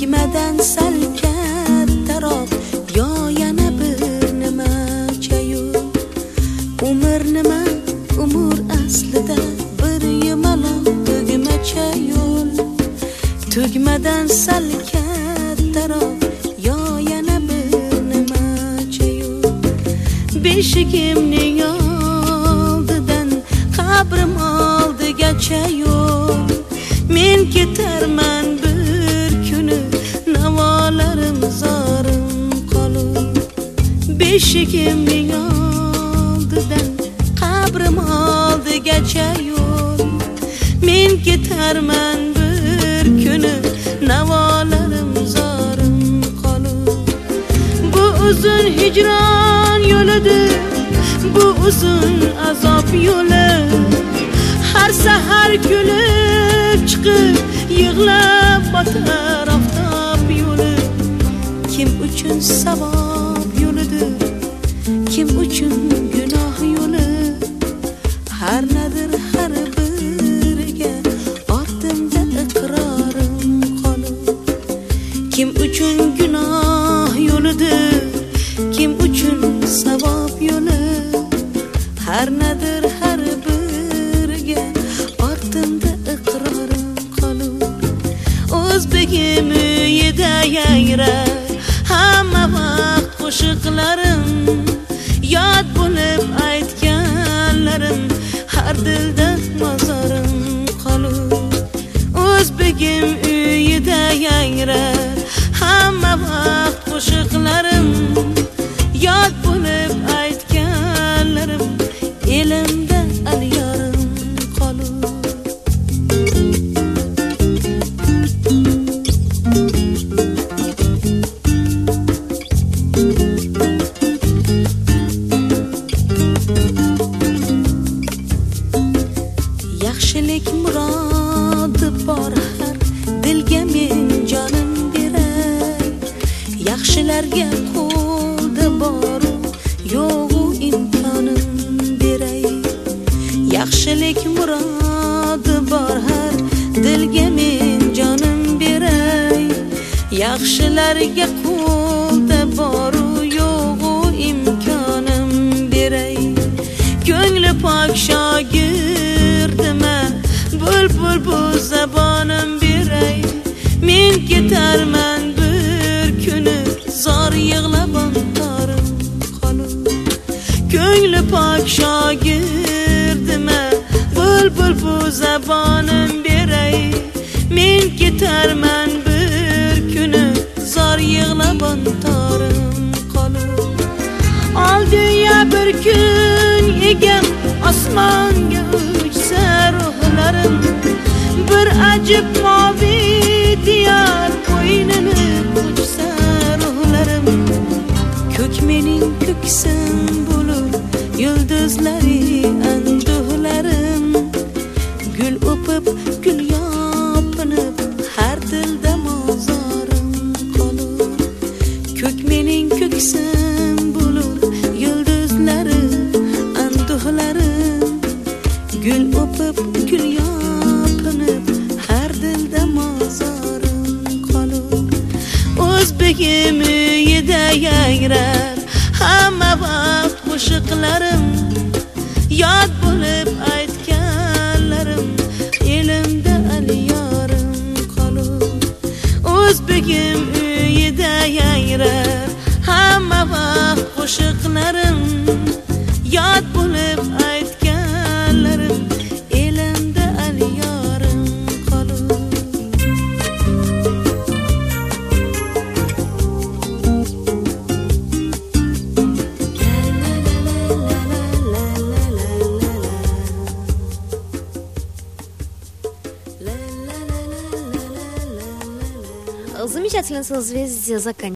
tugmadan sal kattaroq yo yana bir nimacha yo'l. Umr nima, umr aslida bir yumaloq tugmacha yo'l. Tugmadan sal kattaroq yo yana bir nimacha yo'l. Beshigimning oldidan qabrim oldigacha yo'l. Men ketarman bir kuni navolarim zorim qolib. Beshigimning oldidan qabrim oldigacha yo'l. Men ketarman bir kuni navolarim zorim qolib. Bu uzun hijron yo'lidir, bu uzun azob yo'li. Har sahar kulib chiqib yig'lab botar oftob yo'li. Kim uchun savob yo'lidir, kim uchun gunoh yo'li. Har nadir har biriga ortimda iqrorim qolib. Kim uchun gunoh yo'lidir, kim uchun savob yo'li. Har nadir har biriga ortimda iqrorim qolib. O'zbegim uyida yangrar hamma vaqt qo'shiqlarim. Yod bo'lib aytganlarim har dilda mozorim qolib. O'zbegim uyida yangrar hamma vaqt qo'shiqlarim. Yod bo'lib aytganlarim elimda alyorim qolib. Yaxshilik murodi bor har dilga men jonim beray. Yaxshilarga qo'lda bor yo'g'u imkonim beray. Yaxshilik murodi bor har dilga men jonim beray. Yaxshilarga qo'lda bor yo'g'u imkonim beray. Ko'ngli pok shogirdima bulbul bu zabonim beray. Men ketarman bir kuni zor yig'lab ontorim qolib. Ko'ngli pok shogirdima bulbul bu zabonim beray. Men ketarman bir kuni zor yig'lab ontorim qolib. Oldiya bir kun egam osmonga uchsa ruhlarim. Bir ajib movi diyor bo'ynini uchsa ruhlarim. Ko'k mening ko'ksim bo'lur yulduzlari anduhlarim. Gul o'pib gul yopinib har dilda mozorim qolur. Ko'k mening ko'ksim bo'lur yulduzlari anduhlarim. Gul o'pib gul yopinib har dilda mozorim qolur. O'zbegim uyida yangrar hamma vaqt qo'shiqlarim. Yod bo'lib aytganlarim elimda alyorim qolib. O'zbegim uyida yangrar hamma vaqt qo'shiqlarim. Yod bo'lib aytganlarim elimda alyorim qolib. Замечательное созвездие заканчивается.